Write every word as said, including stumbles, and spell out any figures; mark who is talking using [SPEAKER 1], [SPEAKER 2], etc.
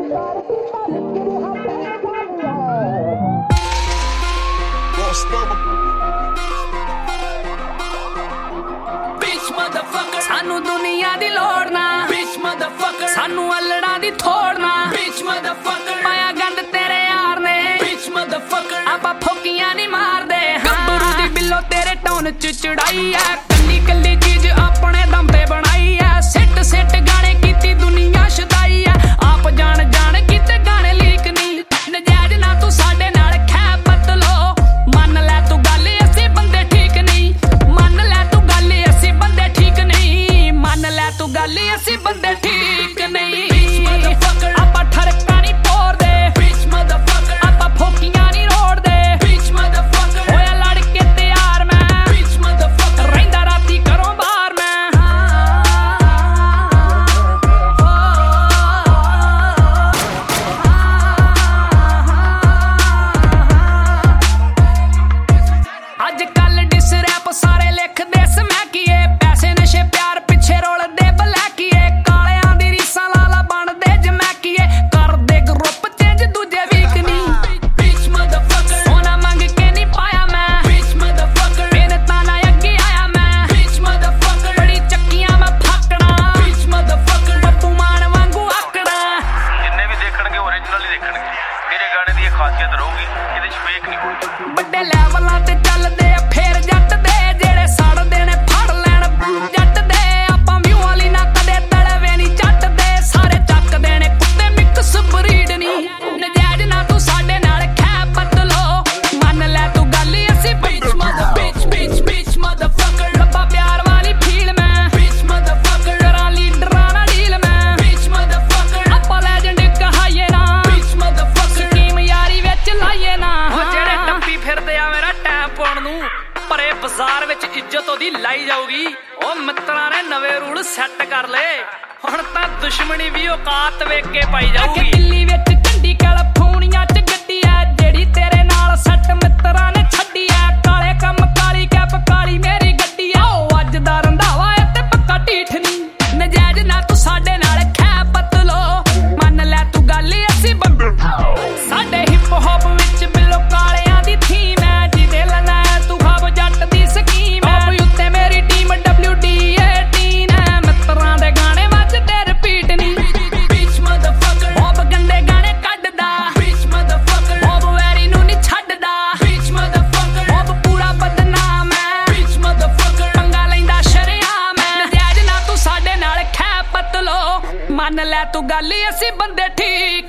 [SPEAKER 1] सानू दुनिया दी लोड़ ना सानू अल्लड़ा दी थोड़ ना पाया गंद तेरे यार ने आपा फोकियां नहीं मार दे गब्बरू दी बिल्लो तेरे टोन च चढ़ाई है कल्ली कल्ली चीज अपने दम पे बनाई है सिट सिट गाने कीती दुनिया छदाई है आप जान जान कीते गाने लीक नहीं नजायज ना तू साडे नाल खै बदलो मन लै तू गल असी बंदे ठीक नहीं मन लै तू गल असी बंदे ठीक नहीं मन लै तू गल असी बंदे ठीक नहीं आपा ठरका नहीं पोर दे आपा फोकियां नहीं रोड़ दे होया लड़के तैयार मैं रहिंदा राती घरों बाहर मैं अज कल डिस रैप सारे लिख दे समैकिए पैसे नशे प्यार पिछे रोलदे बलैकिए कालियां दी रीसां लाला बनदे जमैकिए करदे ग्रुप चेंज दूजे वीक नहीं सोना मंग के नहीं पाया मैं मेरे ताना अगे आया मैं बड़ी चक्कियां मैं फाकड़ा पप्पू मान वांगू आकड़ा
[SPEAKER 2] जिन्ने भी देखणगे ओरिजिनल ही देखणगे मेरे गाने दी खासियत रहूगी ਇਹਦੇ ਚ ਫੇਕ ਨਹੀਂ ਹੋਊਗਾ
[SPEAKER 1] बड़े लैवलां ते चलदे फेर जट दे जेड़े सड़दे ने फड़ लैण जट दे आपां व्यू वाली ना कदे तलवे नहीं जट दे सारे चकदे ने कुत्ते मिक्स ब्रीड नहीं नजायज ना तू साडे नाल खै बदलो मन लै तू गल असी बिच मदर बिच बिच बिच मदरफकर रब्बा प्यार वाली फील मैं बिच मदरफकर करा लीडरां ना डील मैं बिच मदरफकर आपां लेजेंड कहाइए ना बिच मदरफकर टीम यारी विच लाइए ना ओ जेड़े टप्पी फिरदे आ मेरा टाइम पाउण नूं परे बाजार विच इज्जत ओदी लाई जाऊगी ओ मित्तरां ने नवे रूल सैट कर ले हुण तां दुश्मनी भी औकात वेख के पाई जाऊगी दिल्ली विच चंडी कैलिफोर्निया च गड्डी ऐ जेड़ी तेरे नाल सैट मित्तरां ने छड्डी ऐ काले कम काली कैप काली मेरी गड्डी ऐ ओ अज दा रंधावा ऐ ते पक्का ढीठ नहीं नजायज ना तू साडे नाल खै बदलो मन लै तू गल असी बंदे साडे हिप हॉप विच बिल्लो कालियां दी थीम ऐ जिदे लना तू खाब जट दी स्कीम ऐ उत्ते मेरी टीम डब्ल्यू डी अठारह है मित्तरां दे गाने वजदे रिपीट नहीं बिच मदरफकर होब गंदे गाने कड्डदा बिच मदरफकर होब वैरी नूं नहीं छड्डदा बिच मदरफकर होब पूरा बदनाम है बिच मदरफकर पंगा लैंदा शरेआम है नजायज ना तू साडे नाल खै बदलो मन लै तू गल असी बंदे ठीक